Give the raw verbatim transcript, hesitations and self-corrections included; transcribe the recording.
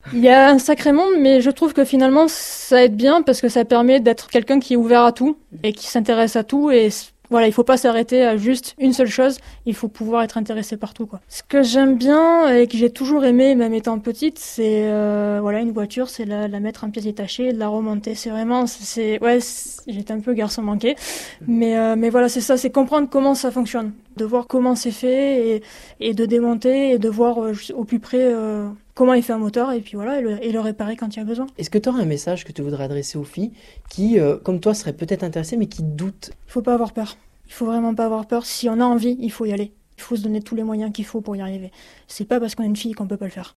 Il y a un sacré monde, mais je trouve que finalement, ça aide bien parce que ça permet d'être quelqu'un qui est ouvert à tout et qui s'intéresse à tout. Et s- voilà, il faut pas s'arrêter à juste une seule chose. Il faut pouvoir être intéressé par tout, quoi. Ce que j'aime bien et que j'ai toujours aimé, même étant petite, c'est euh, voilà, une voiture, c'est la, la mettre en pièces détachées et de la remonter. C'est vraiment, c'est ouais, c'est- j'étais un peu garçon manqué, mais euh, mais voilà, c'est ça, c'est comprendre comment ça fonctionne, de voir comment c'est fait et, et de démonter et de voir euh, au plus près. Euh, comment il fait un moteur et puis voilà, et le, et le réparer quand il y a besoin. Est-ce que tu aurais un message que tu voudrais adresser aux filles qui, euh, comme toi, seraient peut-être intéressées mais qui doutent? Il faut pas avoir peur. Il faut vraiment pas avoir peur. Si on a envie, il faut y aller. Il faut se donner tous les moyens qu'il faut pour y arriver. C'est pas parce qu'on est une fille qu'on peut pas le faire.